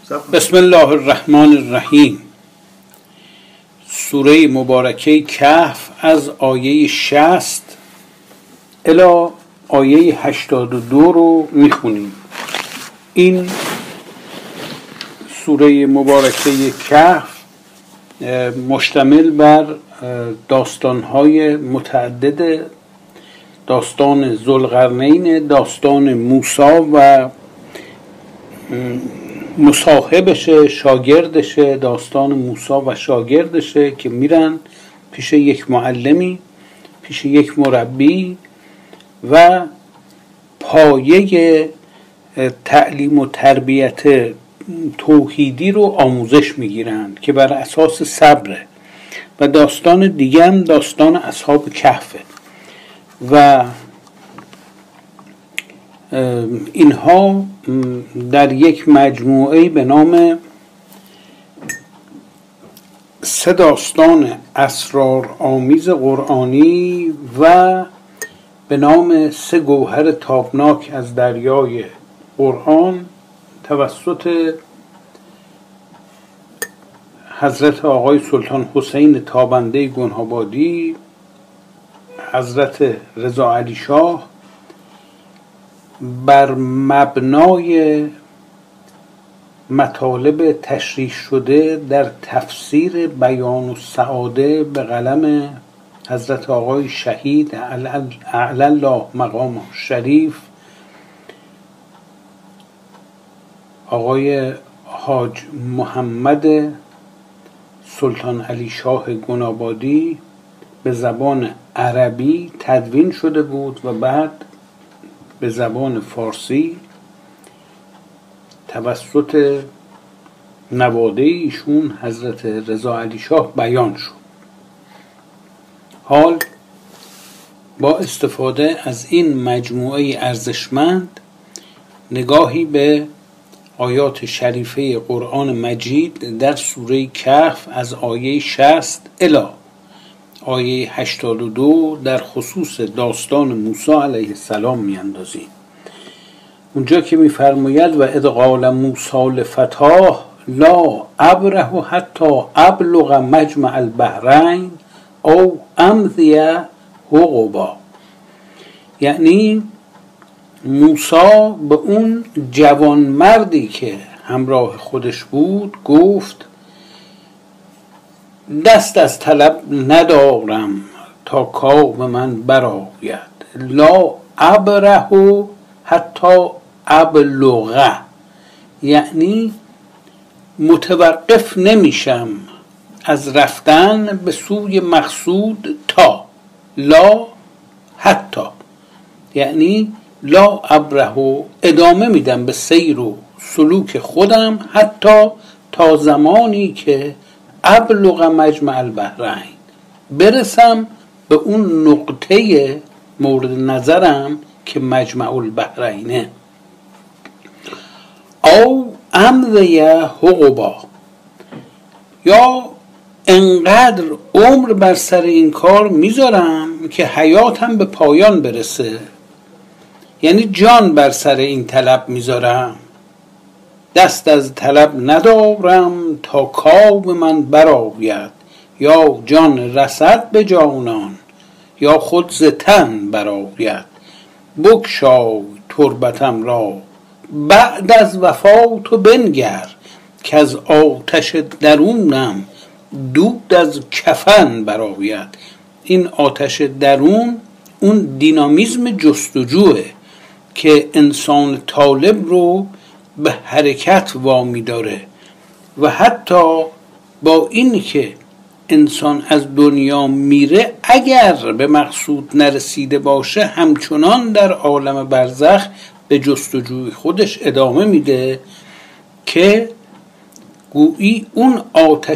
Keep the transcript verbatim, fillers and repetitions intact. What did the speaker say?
بسم الله الرحمن الرحیم. سوره مبارکه کهف از آیه شصت الی آیه هشتاد و دو رو میخونیم. این سوره مبارکه کهف مشتمل بر داستانهای متعدد، داستان ذوالقرنین، داستان موسی و مصاحبشه، شاگردشه، داستان موسی و شاگردشه که میرن پیش یک معلمی، پیش یک مربی و پایه تعلیم و تربیت توحیدی رو آموزش میگیرن که بر اساس صبره. و داستان دیگه هم داستان اصحاب کهفه و اینها در یک مجموعه به نام سه داستان اسرارآمیز قرآنی و به نام سه گوهر تابناک از دریای قرآن توسط حضرت آقای سلطان حسین تابنده گنه‌آبادی، حضرت رضا علی شاه، بر مبنای مطالب تشریح شده در تفسیر بیان السعاده به قلم حضرت آقای شهید اعلی الله مقامه شریف، آقای حاج محمد سلطان علی شاه گنه‌آبادی به زبان عربی تدوین شده بود و بعد به زبان فارسی توسط نواده ایشون حضرت رضا علی شاه بیان شد. حال با استفاده از این مجموعه ارزشمند نگاهی به آیات شریفه قرآن مجید در سوره کهف از آیه شصت الی آیه هشتاد و دو در خصوص داستان موسی علیه السلام میاندازیم. اونجا که میفرماید و اذ قال موسی لفتاه لا ابره حتی ابلغ مجمع البحرین او امضی حقبا، یعنی موسی به اون جوان مردی که همراه خودش بود گفت دست از طلب ندارم تا کام من برآید، لا ابره حتی ابلغ، یعنی متوقف نمیشم از رفتن به سوی مقصود تا، لا حتی یعنی لا ابره، ادامه میدم به سیر و سلوک خودم حتی تا زمانی که ابلغ مجمع البحرین، برسم به اون نقطه مورد نظرم که مجمع البحرینه، او امضی حقبا، یا انقدر عمر بر سر این کار میذارم که حیاتم به پایان برسه، یعنی جان بر سر این طلب میذارم، دست از طلب ندارم تا کام من برآید، یا جان رسد به جانان یا خود ز تن برآید، بگشای تربتم را بعد از وفات و بنگر، که از آتش درونم دود از کفن برآید. این آتش درون اون دینامیزم جستجوه که انسان طالب رو به حرکت وامی داره و حتی با این که انسان از دنیا میره اگر به مقصود نرسیده باشه همچنان در عالم برزخ به جستجوی خودش ادامه میده که گویی اون آتش